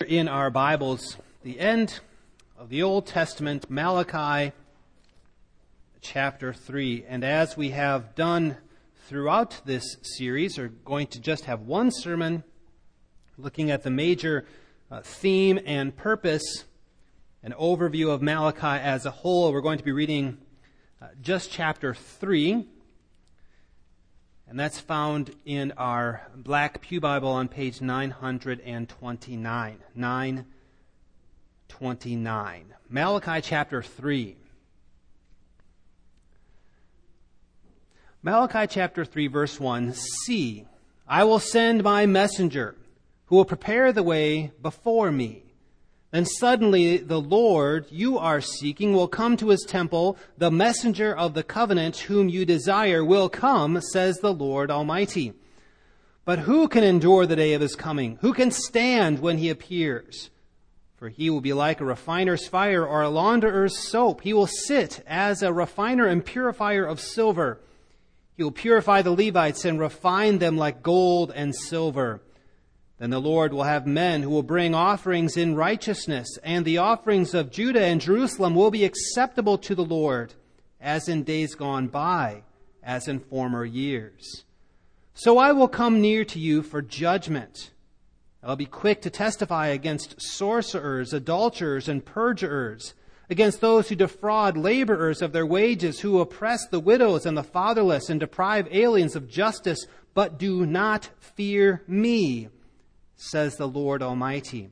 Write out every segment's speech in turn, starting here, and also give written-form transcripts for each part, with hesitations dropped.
in our Bibles the end of the Old Testament, Malachi chapter 3. And as we have done throughout this series, we're going to just have one sermon looking at the major theme and purpose, an overview of Malachi as a whole. We're going to be reading just chapter 3. And that's found in our Black Pew Bible on page 929. 929. Malachi chapter 3. Malachi chapter 3 verse 1. See, I will send my messenger who will prepare the way before me. Then suddenly the Lord you are seeking will come to his temple. The messenger of the covenant whom you desire will come, says the Lord Almighty. But who can endure the day of his coming? Who can stand when he appears? For he will be like a refiner's fire or a launderer's soap. He will sit as a refiner and purifier of silver. He will purify the Levites and refine them like gold and silver. Then the Lord will have men who will bring offerings in righteousness, and the offerings of Judah and Jerusalem will be acceptable to the Lord, as in days gone by, as in former years. So I will come near to you for judgment. I'll be quick to testify against sorcerers, adulterers, and perjurers, against those who defraud laborers of their wages, who oppress the widows and the fatherless, and deprive aliens of justice, but do not fear me, says the Lord Almighty.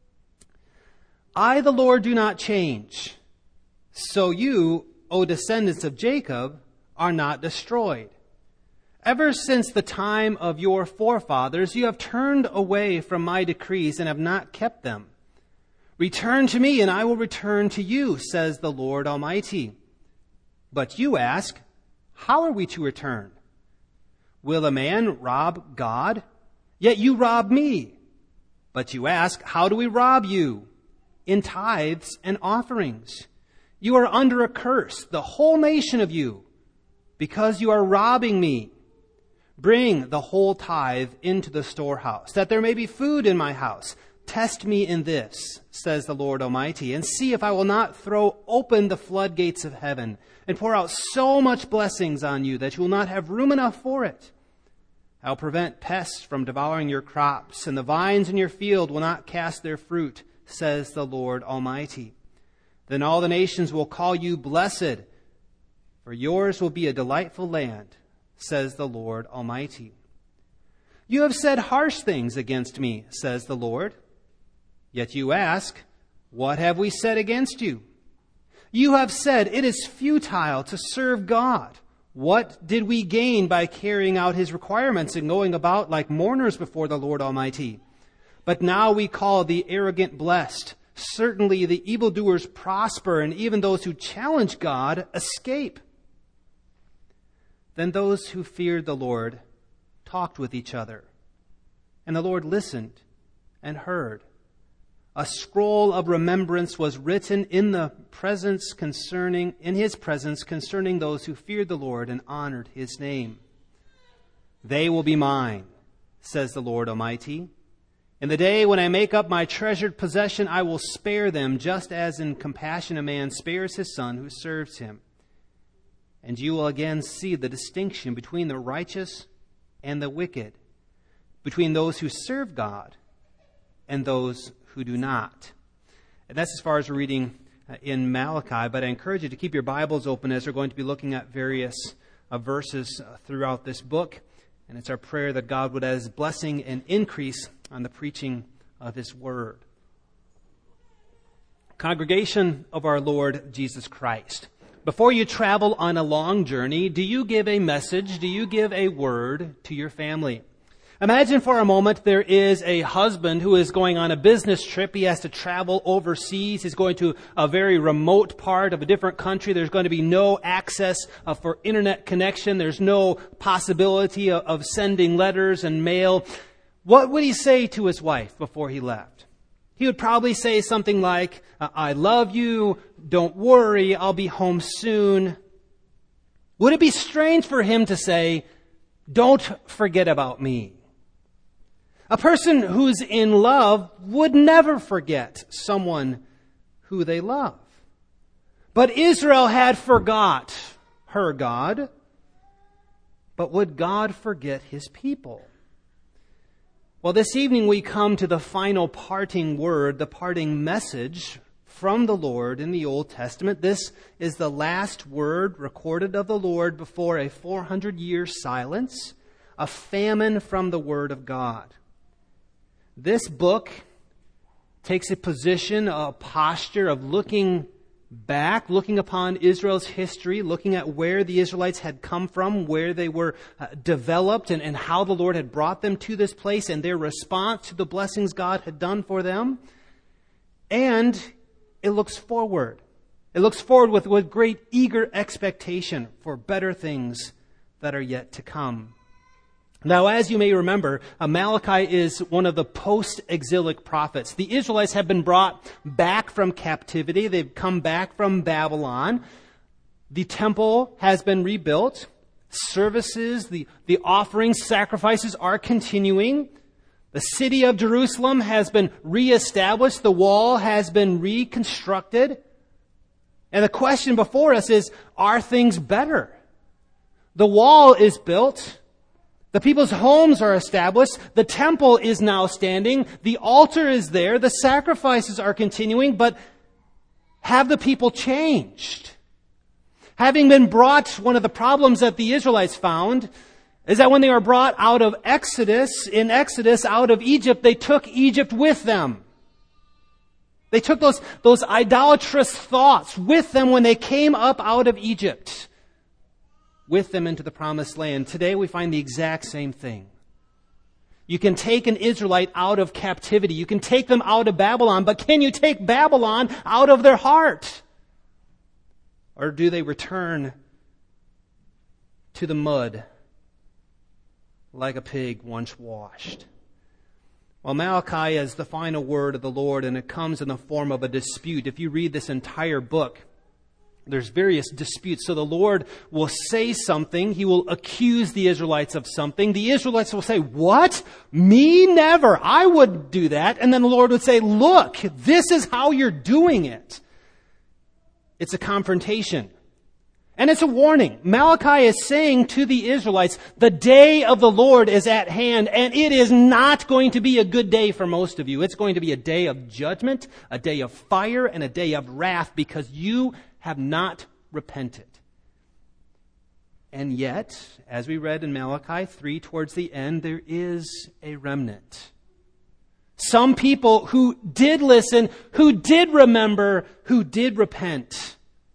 I, the Lord, do not change. So you, O descendants of Jacob, are not destroyed. Ever since the time of your forefathers, you have turned away from my decrees and have not kept them. Return to me, and I will return to you, says the Lord Almighty. But you ask, how are we to return? Will a man rob God? Yet you rob me. But you ask, how do we rob you? In tithes and offerings. You are under a curse, the whole nation of you, because you are robbing me. Bring the whole tithe into the storehouse, that there may be food in my house. Test me in this, says the Lord Almighty, and see if I will not throw open the floodgates of heaven and pour out so much blessings on you that you will not have room enough for it. I'll prevent pests from devouring your crops, and the vines in your field will not cast their fruit, says the Lord Almighty. Then all the nations will call you blessed, for yours will be a delightful land, says the Lord Almighty. You have said harsh things against me, says the Lord. Yet you ask, what have we said against you? You have said it is futile to serve God. What did we gain by carrying out his requirements and going about like mourners before the Lord Almighty? But now we call the arrogant blessed. Certainly the evildoers prosper, and even those who challenge God escape. Then those who feared the Lord talked with each other, and the Lord listened and heard. A scroll of remembrance was written in his presence concerning those who feared the Lord and honored his name. They will be mine, says the Lord Almighty. In the day when I make up my treasured possession, I will spare them, just as in compassion a man spares his son who serves him. And you will again see the distinction between the righteous and the wicked, between those who serve God and those who do not. And that's as far as we're reading in Malachi, but I encourage you to keep your Bibles open as we're going to be looking at various verses throughout this book. And it's our prayer that God would add his blessing and increase on the preaching of his word. Congregation of our Lord Jesus Christ, before you travel on a long journey, do you give a message? Do you give a word to your family? Imagine for a moment there is a husband who is going on a business trip. He has to travel overseas. He's going to a very remote part of a different country. There's going to be no access for internet connection. There's no possibility of sending letters and mail. What would he say to his wife before he left? He would probably say something like, I love you. Don't worry. I'll be home soon. Would it be strange for him to say, don't forget about me? A person who's in love would never forget someone who they love. But Israel had forgot her God. But would God forget his people? Well, this evening we come to the final parting word, the parting message from the Lord in the Old Testament. This is the last word recorded of the Lord before a 400-year silence, a famine from the Word of God. This book takes a position, a posture of looking back, looking upon Israel's history, looking at where the Israelites had come from, where they were developed, and how the Lord had brought them to this place, and their response to the blessings God had done for them. And it looks forward. It looks forward with great eager expectation for better things that are yet to come. Now, as you may remember, Malachi is one of the post-exilic prophets. The Israelites have been brought back from captivity. They've come back from Babylon. The temple has been rebuilt. Services, the offerings, sacrifices are continuing. The city of Jerusalem has been reestablished. The wall has been reconstructed. And the question before us is, are things better? The wall is built. The people's homes are established. The temple is now standing. The altar is there. The sacrifices are continuing. But have the people changed? Having been brought, one of the problems that the Israelites found is that when they were brought out of Exodus, out of Egypt, they took Egypt with them. They took those idolatrous thoughts with them when they came up out of Egypt, with them into the promised land. Today we find the exact same thing. You can take an Israelite out of captivity. You can take them out of Babylon, but can you take Babylon out of their heart? Or do they return to the mud like a pig once washed? Well, Malachi is the final word of the Lord, and it comes in the form of a dispute. If you read this entire book, there's various disputes. So the Lord will say something. He will accuse the Israelites of something. The Israelites will say, "What? Me? Never. I wouldn't do that." And then the Lord would say, "Look, this is how you're doing it." It's a confrontation. And it's a warning. Malachi is saying to the Israelites, the day of the Lord is at hand, and it is not going to be a good day for most of you. It's going to be a day of judgment, a day of fire, and a day of wrath, because you have not repented. And yet, as we read in Malachi 3 towards the end, there is a remnant. Some people who did listen, who did remember, who did repent.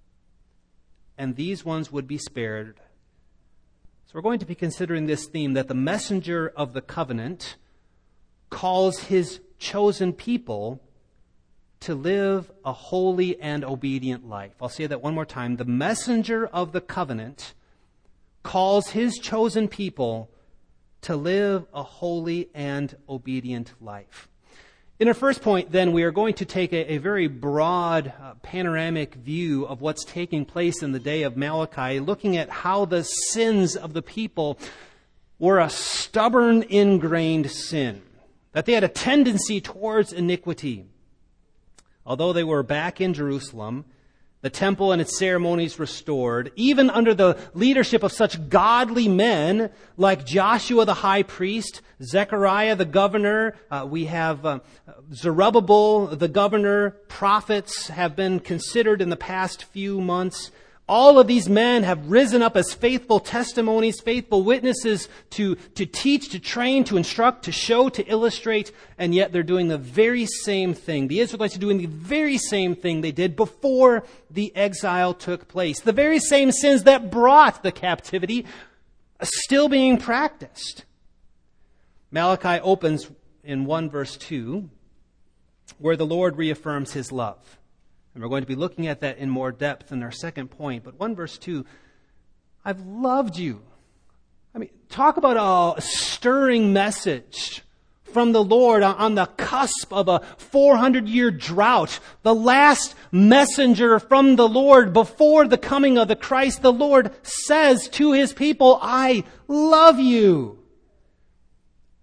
And these ones would be spared. So we're going to be considering this theme, that the messenger of the covenant calls his chosen people to live a holy and obedient life. I'll say that one more time. The messenger of the covenant calls his chosen people to live a holy and obedient life. In our first point, then, we are going to take a very broad, panoramic view of what's taking place in the day of Malachi, looking at how the sins of the people were a stubborn, ingrained sin, that they had a tendency towards iniquity. Although they were back in Jerusalem, the temple and its ceremonies restored, even under the leadership of such godly men like Joshua the high priest, Zechariah the governor, we have Zerubbabel the governor, prophets have been considered in the past few months. All of these men have risen up as faithful testimonies, faithful witnesses to teach, to train, to instruct, to show, to illustrate, and yet they're doing the very same thing. The Israelites are doing the very same thing they did before the exile took place. The very same sins that brought the captivity are still being practiced. Malachi opens in 1 verse 2, where the Lord reaffirms his love. And we're going to be looking at that in more depth in our second point. But 1 verse 2, I've loved you. I mean, talk about a stirring message from the Lord on the cusp of a 400-year drought. The last messenger from the Lord before the coming of the Christ. The Lord says to his people, I love you.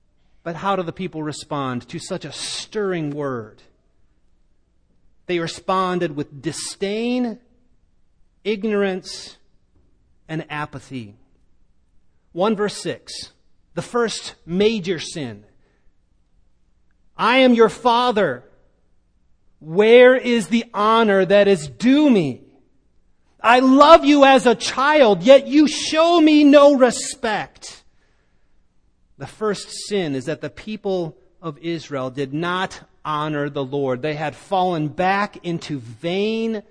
But how do the people respond to such a stirring word? They responded with disdain, ignorance, and apathy. 1 verse 6, the first major sin. I am your father. Where is the honor that is due me? I love you as a child, yet you show me no respect. The first sin is that the people of Israel did not honor the Lord. They had fallen back into vain,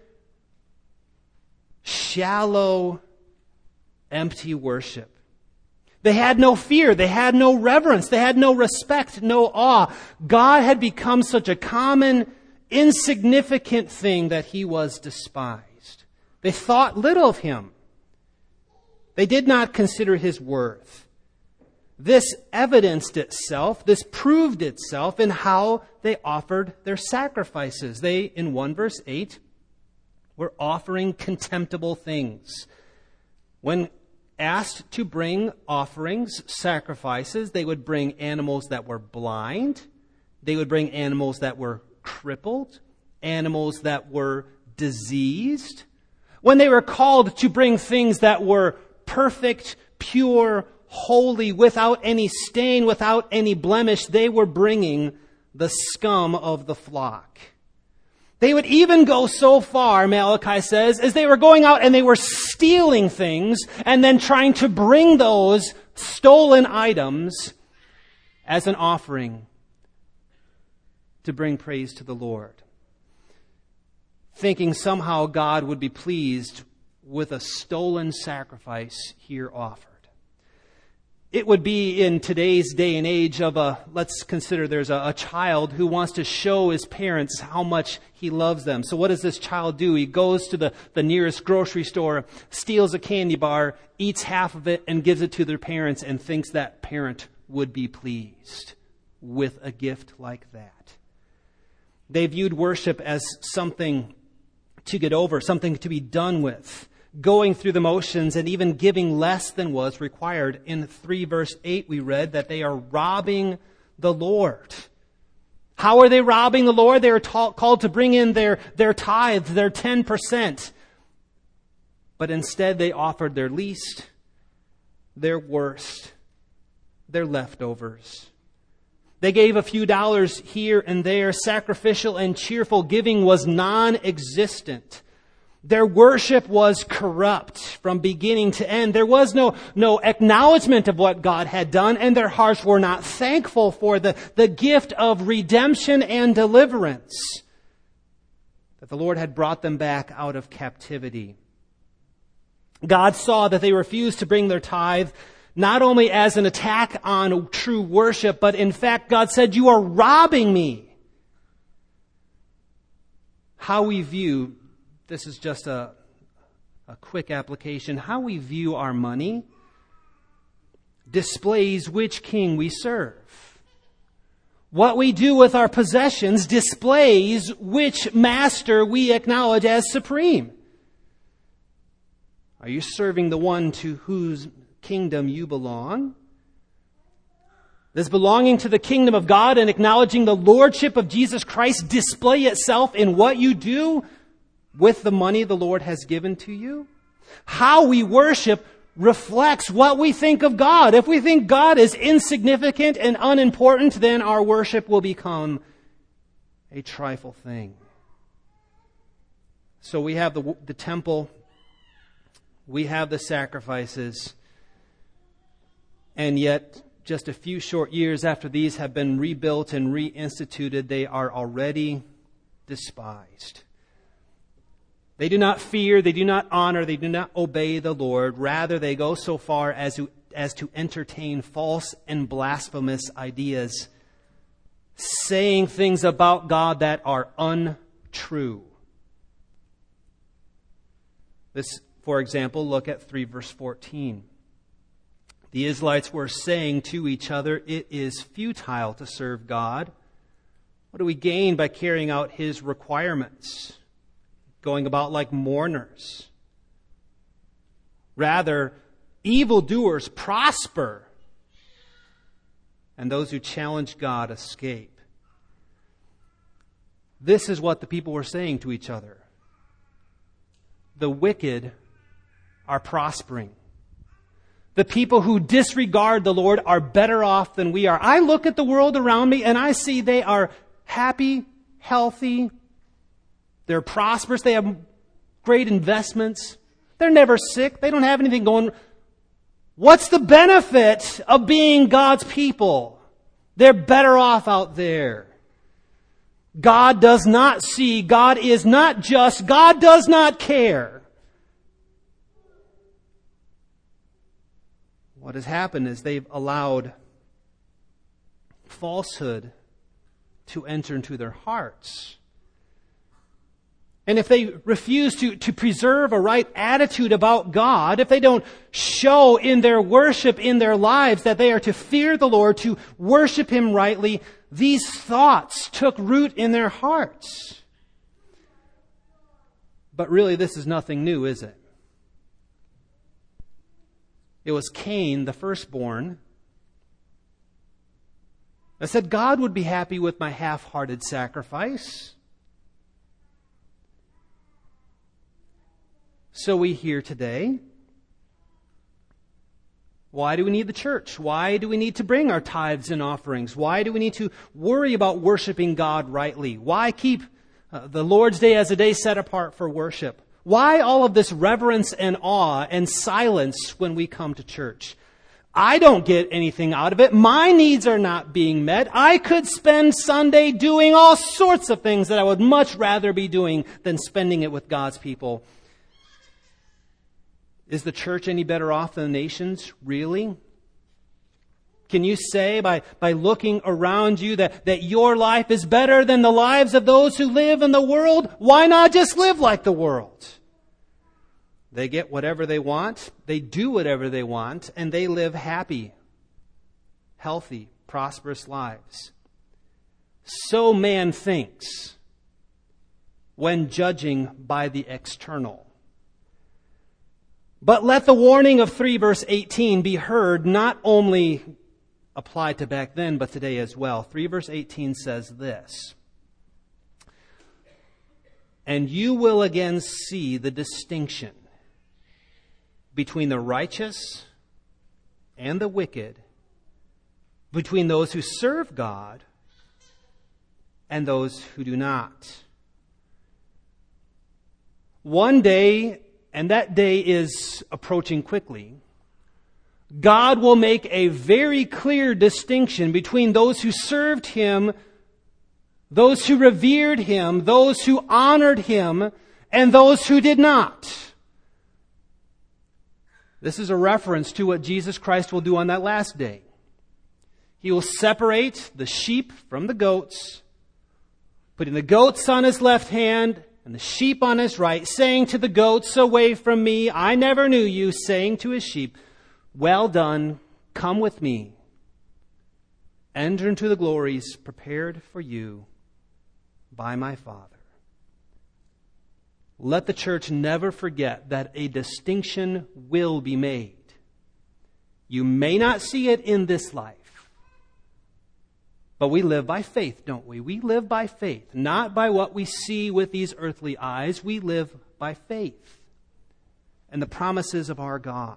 shallow, empty worship. They had no fear. They had no reverence. They had no respect, no awe. God had become such a common, insignificant thing that he was despised. They thought little of him. They did not consider his worth. This evidenced itself, this proved itself in how they offered their sacrifices. They, in 1 verse 8, were offering contemptible things. When asked to bring offerings, sacrifices, they would bring animals that were blind. They would bring animals that were crippled, animals that were diseased. When they were called to bring things that were perfect, pure, holy, without any stain, without any blemish, they were bringing the scum of the flock. They would even go so far, Malachi says, as they were going out and they were stealing things and then trying to bring those stolen items as an offering to bring praise to the Lord, thinking somehow God would be pleased with a stolen sacrifice here offered. It would be in today's day and age of let's consider there's a child who wants to show his parents how much he loves them. So what does this child do? He goes to the nearest grocery store, steals a candy bar, eats half of it, and gives it to their parents and thinks that parent would be pleased with a gift like that. They viewed worship as something to get over, something to be done with, going through the motions and even giving less than was required. In 3 verse 8 we read that they are robbing the Lord. How are they robbing the Lord? They are called to bring in their tithes, their 10%. But instead they offered their least, their worst, their leftovers. They gave a few dollars here and there. Sacrificial and cheerful giving was non-existent. Their worship was corrupt from beginning to end. There was no acknowledgement of what God had done, and their hearts were not thankful for the gift of redemption and deliverance that the Lord had brought them back out of captivity. God saw that they refused to bring their tithe, not only as an attack on true worship, but in fact, God said, "You are robbing me." How we view, this is just a quick application, how we view our money displays which king we serve. What we do with our possessions displays which master we acknowledge as supreme. Are you serving the one to whose kingdom you belong? Does belonging to the kingdom of God and acknowledging the lordship of Jesus Christ display itself in what you do with the money the Lord has given to you? How we worship reflects what we think of God. If we think God is insignificant and unimportant, then our worship will become a trifle thing. So we have the temple, we have the sacrifices, and yet just a few short years after these have been rebuilt and reinstituted, they are already despised. They do not fear, they do not honor, they do not obey the Lord. Rather, they go so far as to entertain false and blasphemous ideas, saying things about God that are untrue. This, for example, look at 3 verse 14. The Israelites were saying to each other, "It is futile to serve God. What do we gain by carrying out His requirements? Going about like mourners. Rather, evildoers prosper. and those who challenge God escape. This is what the people were saying to each other. The wicked are prospering. The people who disregard the Lord are better off than we are. I look at the world around me and I see they are happy, healthy, they're prosperous, they have great investments, they're never sick, they don't have anything going. What's the benefit of being God's people? They're better off out there. God does not see, God is not just, God does not care. What has happened is they've allowed falsehood to enter into their hearts. And if they refuse to preserve a right attitude about God, if they don't show in their worship, in their lives, that they are to fear the Lord, to worship Him rightly, these thoughts took root in their hearts. But really, this is nothing new, is it? It was Cain, the firstborn, that said God would be happy with my half-hearted sacrifice. So we hear today, why do we need the church? Why do we need to bring our tithes and offerings? Why do we need to worry about worshiping God rightly? Why keep the Lord's Day as a day set apart for worship? Why all of this reverence and awe and silence when we come to church? I don't get anything out of it. My needs are not being met. I could spend Sunday doing all sorts of things that I would much rather be doing than spending it with God's people. Is the church any better off than the nations? Really? Can you say by looking around you that your life is better than the lives of those who live in the world? Why not just live like the world? They get whatever they want, they do whatever they want, and they live happy, healthy, prosperous lives. So man thinks when judging by the external. But let the warning of 3 verse 18 be heard, not only applied to back then, but today as well. 3 verse 18 says this: "And you will again see the distinction between the righteous and the wicked, between those who serve God and those who do not." One day, and that day is approaching quickly, God will make a very clear distinction between those who served Him, those who revered Him, those who honored Him, and those who did not. This is a reference to what Jesus Christ will do on that last day. He will separate the sheep from the goats, putting the goats on His left hand and the sheep on His right, saying to the goats, "Away from me, I never knew you," saying to His sheep, "Well done, come with me. Enter into the glories prepared for you by my Father." Let the church never forget that a distinction will be made. You may not see it in this life, but we live by faith, don't we? We live by faith, not by what we see with these earthly eyes. We live by faith and the promises of our God.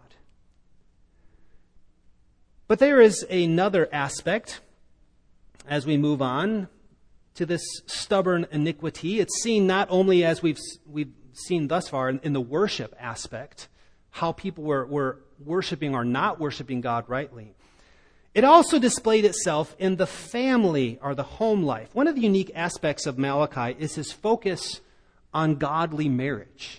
But there is another aspect as we move on to this stubborn iniquity. It's seen not only as we've seen thus far in the worship aspect, how people were worshiping or not worshiping God rightly. It also displayed itself in the family or the home life. One of the unique aspects of Malachi is his focus on godly marriage.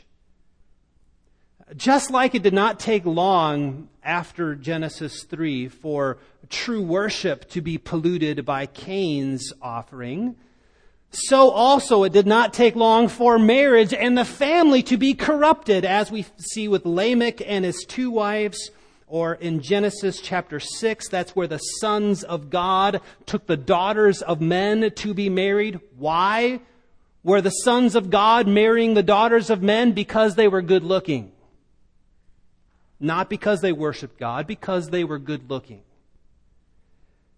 Just like it did not take long after Genesis 3 for true worship to be polluted by Cain's offering, so also it did not take long for marriage and the family to be corrupted, as we see with Lamech and his 2 wives, or in Genesis chapter 6, that's where the sons of God took the daughters of men to be married. Why were the sons of God marrying the daughters of men? Because they were good looking. Not because they worshiped God, because they were good looking.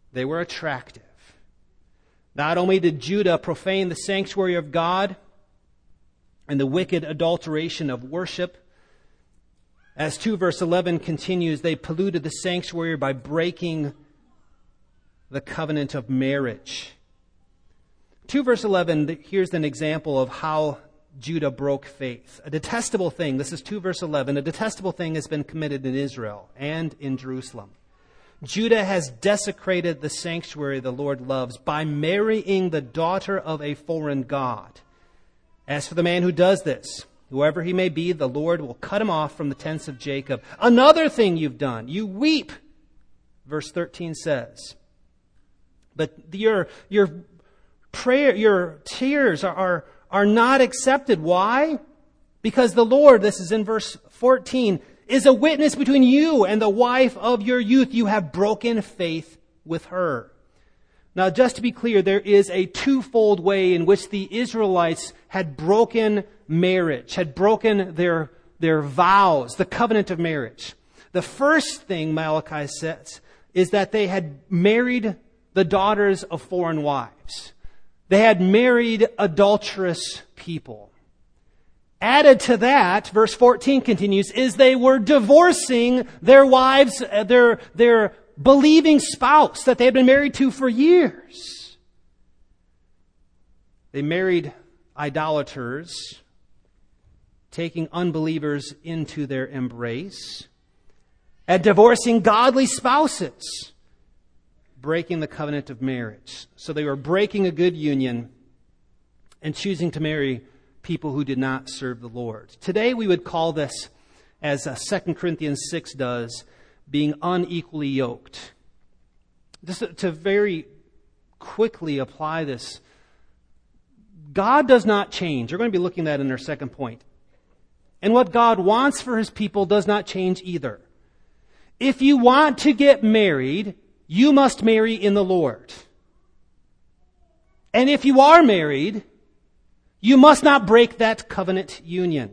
They were attractive. Not only did Judah profane the sanctuary of God and the wicked adulteration of worship, as 2 verse 11 continues, they polluted the sanctuary by breaking the covenant of marriage. 2 verse 11, here's an example of how Judah broke faith. A detestable thing, this is 2 verse 11, a detestable thing has been committed in Israel and in Jerusalem. Judah has desecrated the sanctuary the Lord loves by marrying the daughter of a foreign god. As for the man who does this, whoever he may be, the Lord will cut him off from the tents of Jacob. Another thing you've done, you weep, verse 13 says. But your prayer, your tears are not accepted. Why? Because the Lord, this is in verse 14, is a witness between you and the wife of your youth. You have broken faith with her. Now, just to be clear, there is a twofold way in which the Israelites had broken marriage, had broken their vows, the covenant of marriage. The first thing Malachi says is that they had married the daughters of foreign wives. They had married adulterous people. Added to that, verse 14 continues, is they were divorcing their wives, their believing spouse that they had been married to for years. They married idolaters, taking unbelievers into their embrace, and divorcing godly spouses, breaking the covenant of marriage. So they were breaking a good union and choosing to marry people who did not serve the Lord. Today we would call this, as 2 Corinthians 6 does, being unequally yoked. Just to very quickly apply this, God does not change. We're going to be looking at that in our second point. And what God wants for His people does not change either. If you want to get married, you must marry in the Lord. And if you are married, you must not break that covenant union.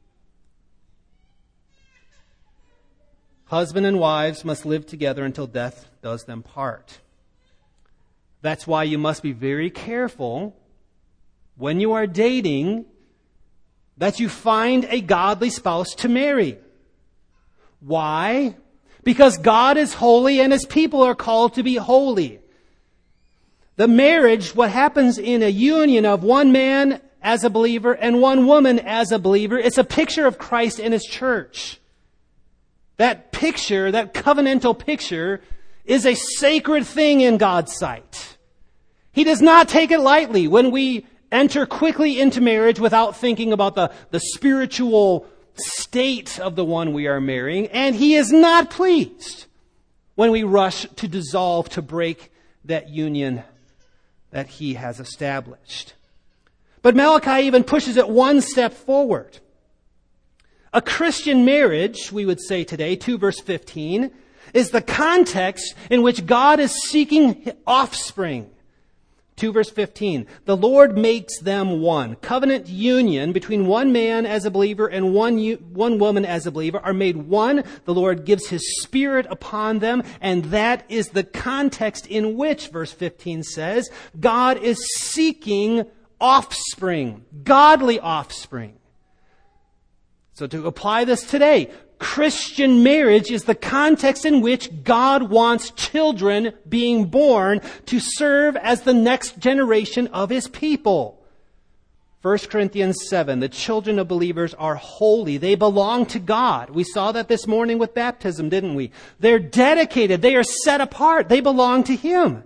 Husband and wives must live together until death does them part. That's why you must be very careful when you are dating that you find a godly spouse to marry. Why? Because God is holy and His people are called to be holy. The marriage, what happens in a union of one man as a believer and one woman as a believer, it's a picture of Christ and His church. That picture, that covenantal picture, is a sacred thing in God's sight. He does not take it lightly when we enter quickly into marriage without thinking about the spiritual state of the one we are marrying. And He is not pleased when we rush to dissolve, to break that union that He has established. But Malachi even pushes it one step forward. A Christian marriage, we would say today, 2 verse 15, is the context in which God is seeking offspring. 2 verse 15, the Lord makes them one. Covenant union between one man as a believer and one woman as a believer are made one. The Lord gives His Spirit upon them, and that is the context in which, verse 15 says, God is seeking offspring, godly offspring. So to apply this today, Christian marriage is the context in which God wants children being born to serve as the next generation of His people. 1 Corinthians 7, the children of believers are holy. They belong to God. We saw that this morning with baptism, didn't we? They're dedicated. They are set apart. They belong to Him.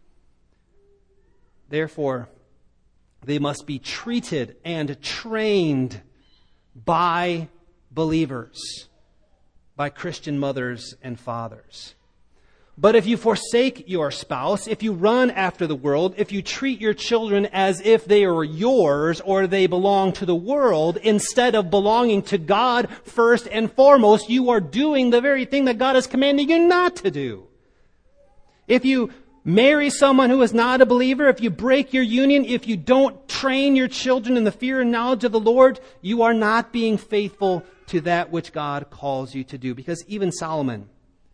Therefore, they must be treated and trained by believers, by Christian mothers and fathers. But if you forsake your spouse, if you run after the world, if you treat your children as if they are yours or they belong to the world, instead of belonging to God first and foremost, you are doing the very thing that God is commanding you not to do. If you marry someone who is not a believer, if you break your union, if you don't train your children in the fear and knowledge of the Lord, you are not being faithful to that which God calls you to do. Because even Solomon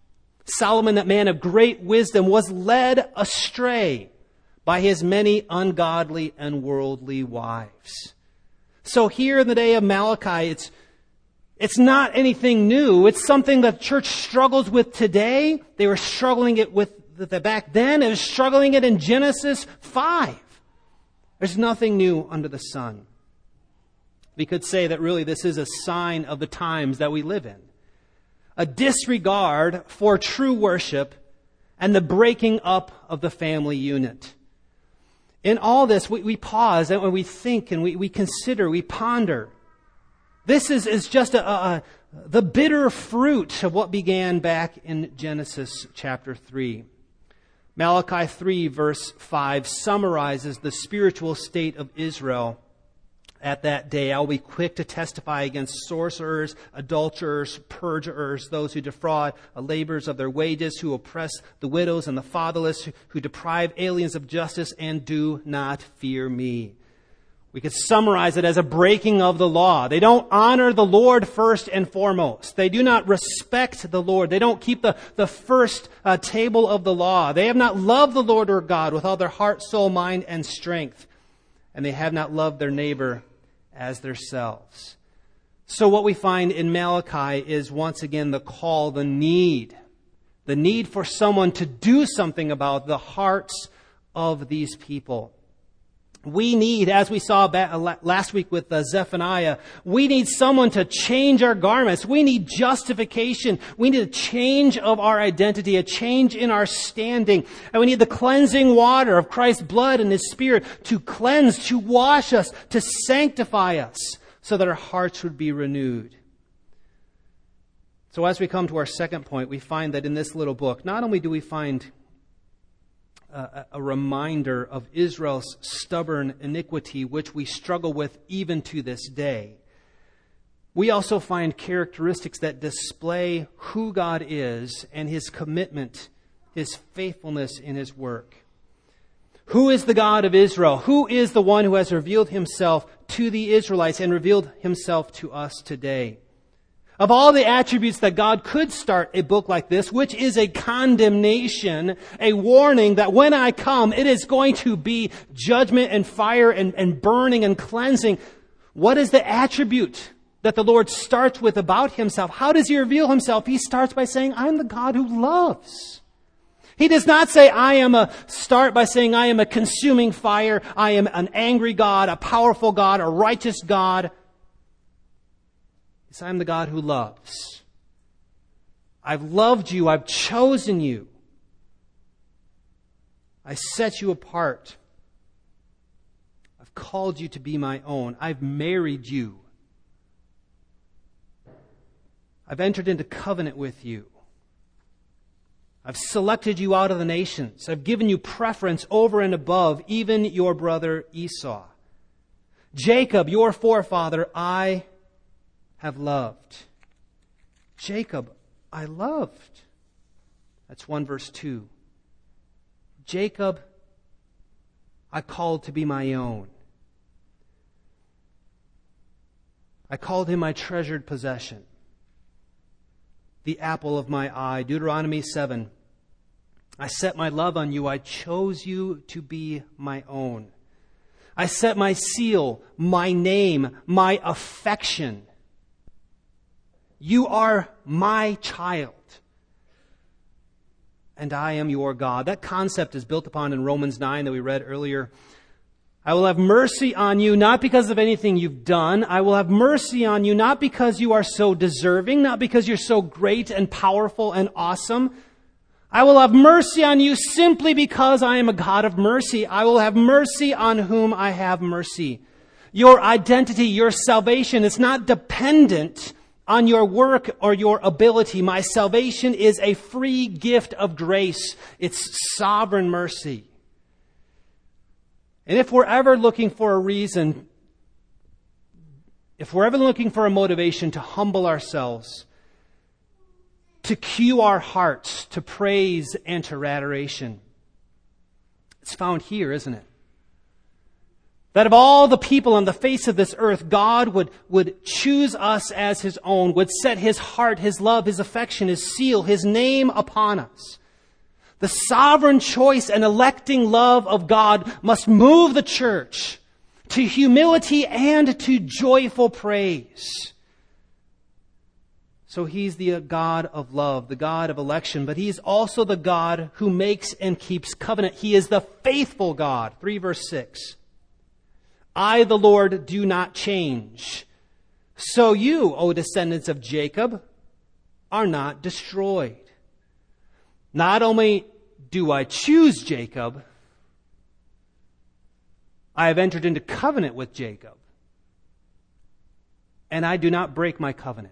Solomon, that man of great wisdom, was led astray by his many ungodly and worldly wives. So here in the day of Malachi, it's not anything new. It's something that the church struggles with today. They were struggling it with back then. It was struggling it in Genesis 5. There's nothing new under the sun. We could say that really this is a sign of the times that we live in. A disregard for true worship and the breaking up of the family unit. In all this, we pause and we think and we consider, we ponder. This is just the bitter fruit of what began back in Genesis chapter 3. Malachi 3 verse 5 summarizes the spiritual state of Israel at that day. I will be quick to testify against sorcerers, adulterers, perjurers, those who defraud laborers of their wages, who oppress the widows and the fatherless, who deprive aliens of justice, and do not fear me. We could summarize it as a breaking of the law. They don't honor the Lord first and foremost. They do not respect the Lord. They don't keep the first table of the law. They have not loved the Lord their God with all their heart, soul, mind, and strength. And they have not loved their neighbor as themselves. So what we find in Malachi is once again the call, the need for someone to do something about the hearts of these people. We need, as we saw last week with Zephaniah, we need someone to change our garments. We need justification. We need a change of our identity, a change in our standing. And we need the cleansing water of Christ's blood and His Spirit to cleanse, to wash us, to sanctify us, so that our hearts would be renewed. So as we come to our second point, we find that in this little book, not only do we find a reminder of Israel's stubborn iniquity, which we struggle with even to this day, we also find characteristics that display who God is and His commitment, His faithfulness in His work. Who is the God of Israel? Who is the one who has revealed Himself to the Israelites and revealed Himself to us today? Of all the attributes that God could start a book like this, which is a condemnation, a warning that when I come, it is going to be judgment and fire and burning and cleansing. What is the attribute that the Lord starts with about Himself? How does He reveal Himself? He starts by saying, I'm the God who loves. He does not say, start by saying, I am a consuming fire. I am an angry God, a powerful God, a righteous God. I am the God who loves. I've loved you. I've chosen you. I set you apart. I've called you to be my own. I've married you. I've entered into covenant with you. I've selected you out of the nations. I've given you preference over and above even your brother Esau. Jacob, your forefather, I have loved. Jacob, I loved. That's 1 verse 2. Jacob, I called to be my own. I called him my treasured possession, the apple of my eye. Deuteronomy 7. I set my love on you. I chose you to be my own. I set my seal, my name, my affection. You are my child, and I am your God. That concept is built upon in Romans 9 that we read earlier. I will have mercy on you, not because of anything you've done. I will have mercy on you, not because you are so deserving, not because you're so great and powerful and awesome. I will have mercy on you simply because I am a God of mercy. I will have mercy on whom I have mercy. Your identity, your salvation is not dependent on your work or your ability. My salvation is a free gift of grace. It's sovereign mercy. And if we're ever looking for a reason, if we're ever looking for a motivation to humble ourselves, to cue our hearts to praise and to adoration, it's found here, isn't it? That of all the people on the face of this earth, God would choose us as His own, would set His heart, His love, His affection, His seal, His name upon us. The sovereign choice and electing love of God must move the church to humility and to joyful praise. So He's the God of love, the God of election, but He's also the God who makes and keeps covenant. He is the faithful God. 3 verse 6. I, the Lord, do not change. So you, O descendants of Jacob, are not destroyed. Not only do I choose Jacob, I have entered into covenant with Jacob, and I do not break my covenant.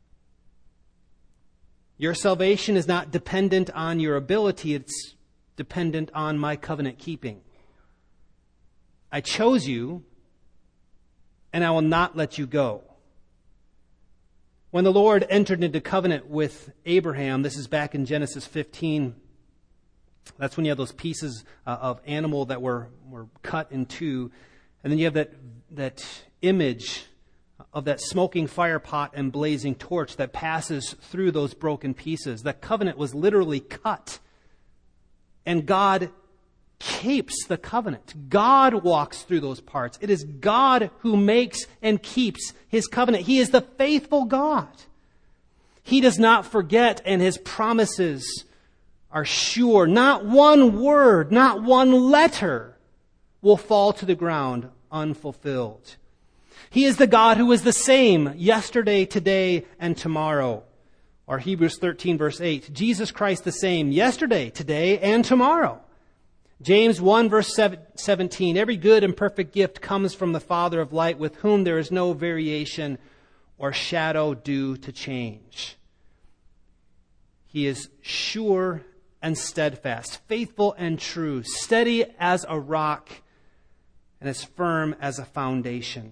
Your salvation is not dependent on your ability, it's dependent on my covenant keeping. I chose you, and I will not let you go. When the Lord entered into covenant with Abraham, this is back in Genesis 15, that's when you have those pieces of animal that were cut in two, and then you have that image of that smoking fire pot and blazing torch that passes through those broken pieces. That covenant was literally cut, and God keeps the covenant. God walks through those parts. It is God who makes and keeps His covenant. He is the faithful God. He does not forget, and His promises are sure. Not one word, not one letter will fall to the ground unfulfilled. He is the God who is the same yesterday, today, and tomorrow. Or Hebrews 13 verse 8. Jesus Christ the same yesterday, today, and tomorrow. James 1 verse 17, every good and perfect gift comes from the Father of light, with whom there is no variation or shadow due to change. He is sure and steadfast, faithful and true, steady as a rock, and as firm as a foundation.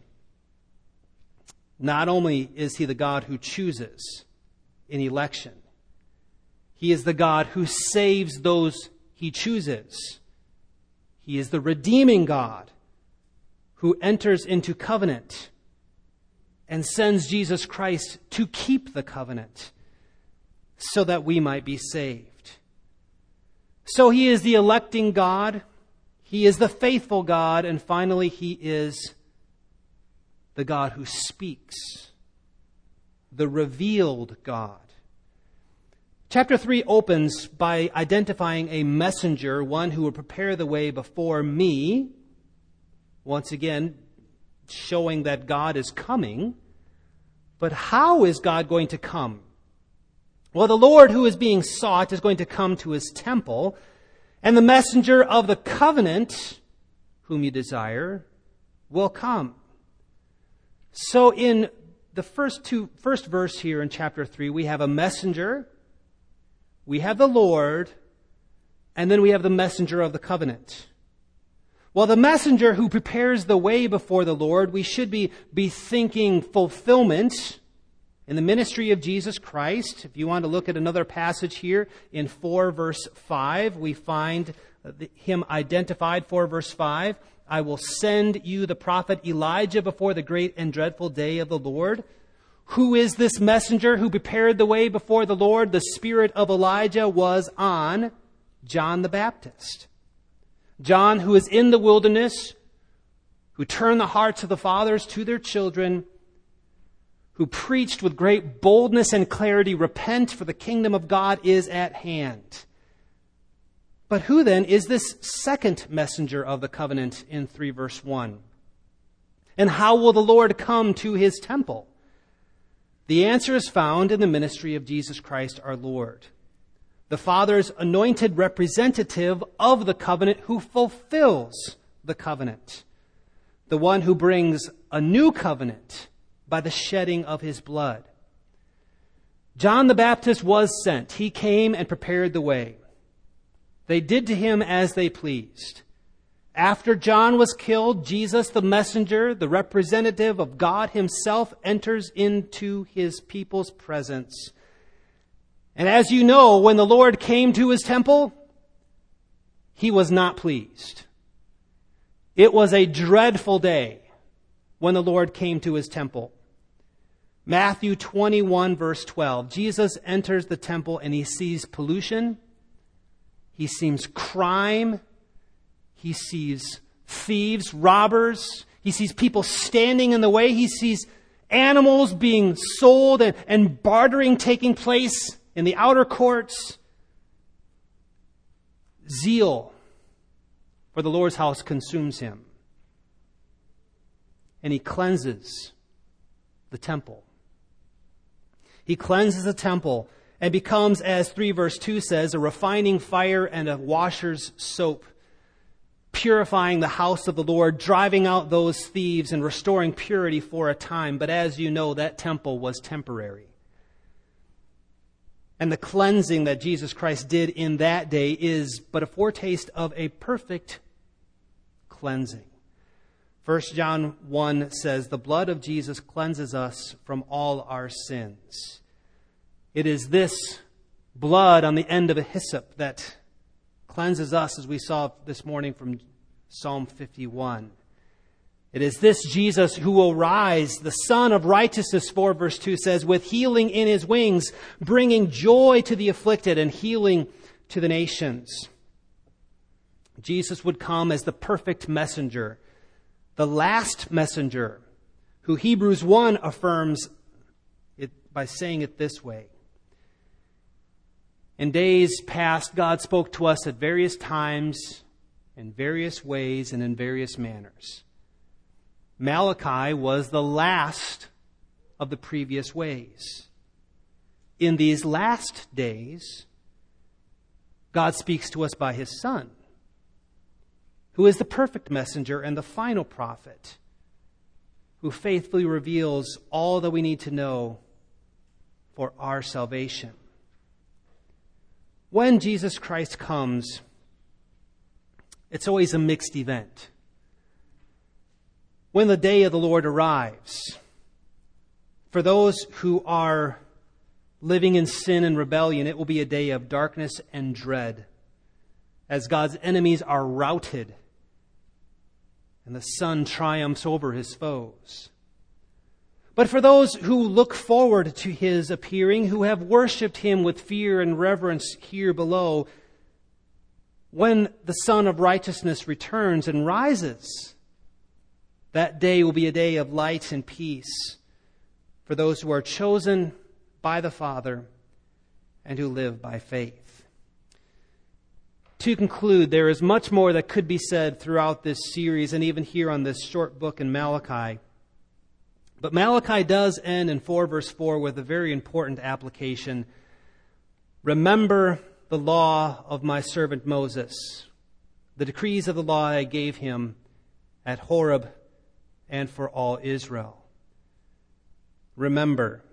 Not only is He the God who chooses in election, He is the God who saves those He chooses. He is the redeeming God who enters into covenant and sends Jesus Christ to keep the covenant so that we might be saved. So He is the electing God, He is the faithful God, and finally He is the God who speaks, the revealed God. Chapter 3 opens by identifying a messenger, one who will prepare the way before me. Once again, showing that God is coming. But how is God going to come? Well, the Lord who is being sought is going to come to His temple, and the messenger of the covenant, whom you desire, will come. So in the first verse here in chapter 3, we have a messenger, we have the Lord, and then we have the messenger of the covenant. Well, the messenger who prepares the way before the Lord, we should be thinking fulfillment in the ministry of Jesus Christ. If you want to look at another passage here in 4 verse 5, we find Him identified, 4 verse 5. I will send you the prophet Elijah before the great and dreadful day of the Lord. Who is this messenger who prepared the way before the Lord? The spirit of Elijah was on John the Baptist. John, who is in the wilderness, who turned the hearts of the fathers to their children, who preached with great boldness and clarity, repent, for the kingdom of God is at hand. But who then is this second messenger of the covenant in 3 verse 1? And how will the Lord come to His temple? The answer is found in the ministry of Jesus Christ our Lord, the Father's anointed representative of the covenant who fulfills the covenant, the one who brings a new covenant by the shedding of His blood. John the Baptist was sent. He came and prepared the way. They did to Him as they pleased. After John was killed, Jesus, the messenger, the representative of God Himself, enters into His people's presence. And as you know, when the Lord came to His temple, He was not pleased. It was a dreadful day when the Lord came to his temple. Matthew 21, verse 12. Jesus enters the temple and he sees pollution. He sees crime. He sees thieves, robbers. He sees people standing in the way. He sees animals being sold and bartering taking place in the outer courts. Zeal for the Lord's house consumes him. And he cleanses the temple. He cleanses the temple and becomes, as 3 verse 2 says, a refining fire and a washer's soap, purifying the house of the Lord, driving out those thieves and restoring purity for a time. But as you know, that temple was temporary. And the cleansing that Jesus Christ did in that day is but a foretaste of a perfect cleansing. 1 John 1 says, the blood of Jesus cleanses us from all our sins. It is this blood on the end of a hyssop that cleanses us, as we saw this morning from Psalm 51. It is this Jesus who will rise, the Son of Righteousness, 4 verse 2 says, with healing in his wings, bringing joy to the afflicted and healing to the nations. Jesus would come as the perfect messenger, the last messenger, who Hebrews 1 affirms it by saying it this way. In days past, God spoke to us at various times, in various ways, and in various manners. Malachi was the last of the previous ways. In these last days, God speaks to us by his Son, who is the perfect messenger and the final prophet, who faithfully reveals all that we need to know for our salvation. When Jesus Christ comes, it's always a mixed event. When the day of the Lord arrives, for those who are living in sin and rebellion, it will be a day of darkness and dread, as God's enemies are routed and the Son triumphs over his foes. But for those who look forward to his appearing, who have worshipped him with fear and reverence here below, when the Son of Righteousness returns and rises, that day will be a day of light and peace for those who are chosen by the Father and who live by faith. To conclude, there is much more that could be said throughout this series and even here on this short book in Malachi. But Malachi does end in 4 verse 4 with a very important application. Remember the law of my servant Moses, the decrees of the law I gave him at Horeb and for all Israel. Remember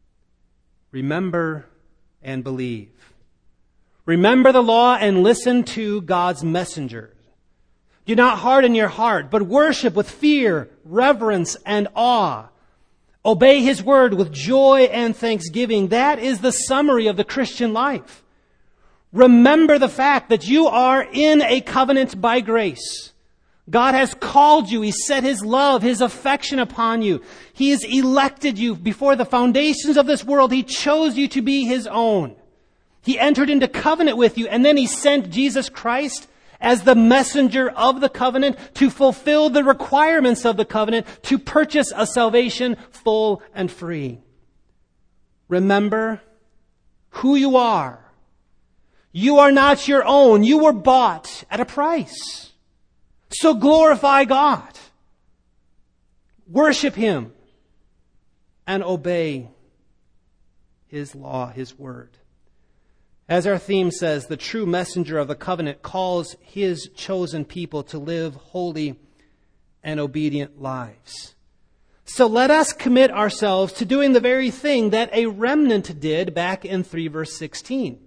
and believe. Remember the law and listen to God's messengers. Do not harden your heart, but worship with fear, reverence, and awe. Obey his word with joy and thanksgiving. That is the summary of the Christian life. Remember the fact that you are in a covenant by grace. God has called you. He set his love, his affection upon you. He has elected you before the foundations of this world. He chose you to be his own. He entered into covenant with you, and then he sent Jesus Christ as the messenger of the covenant to fulfill the requirements of the covenant, to purchase a salvation full and free. Remember who you are. You are not your own. You were bought at a price. So glorify God. Worship him and obey his law, his word. As our theme says, the true messenger of the covenant calls his chosen people to live holy and obedient lives. So let us commit ourselves to doing the very thing that a remnant did back in 3 verse 16.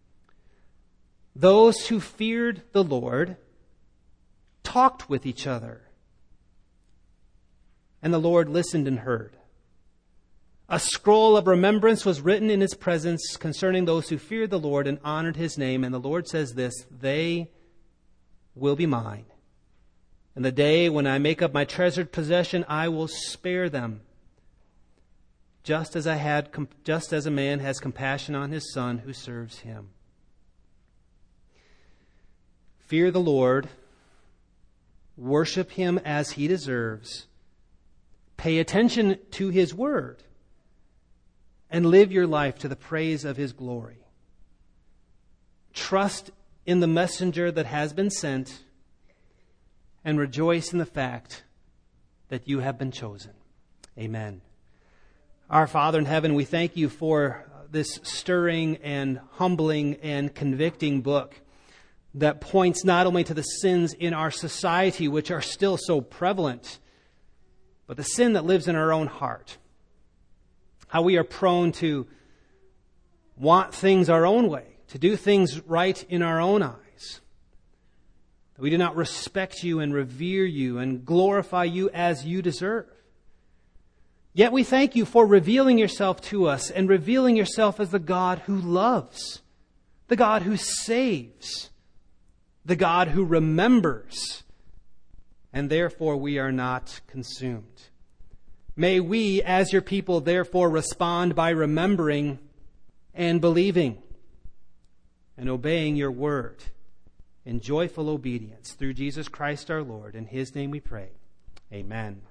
Those who feared the Lord talked with each other, and the Lord listened and heard. A scroll of remembrance was written in his presence concerning those who feared the Lord and honored his name. And the Lord says this, they will be mine, And the day when I make up my treasured possession, I will spare them. Just as a man has compassion on his son who serves him. Fear the Lord. Worship him as he deserves. Pay attention to his word. And live your life to the praise of his glory. Trust in the messenger that has been sent. And rejoice in the fact that you have been chosen. Amen. Our Father in heaven, we thank you for this stirring and humbling and convicting book that points not only to the sins in our society, which are still so prevalent, but the sin that lives in our own heart. How we are prone to want things our own way, to do things right in our own eyes. That we do not respect you and revere you and glorify you as you deserve. Yet we thank you for revealing yourself to us and revealing yourself as the God who loves, the God who saves, the God who remembers, and therefore we are not consumed. May we, as your people, therefore respond by remembering and believing and obeying your word in joyful obedience through Jesus Christ our Lord. In his name we pray. Amen.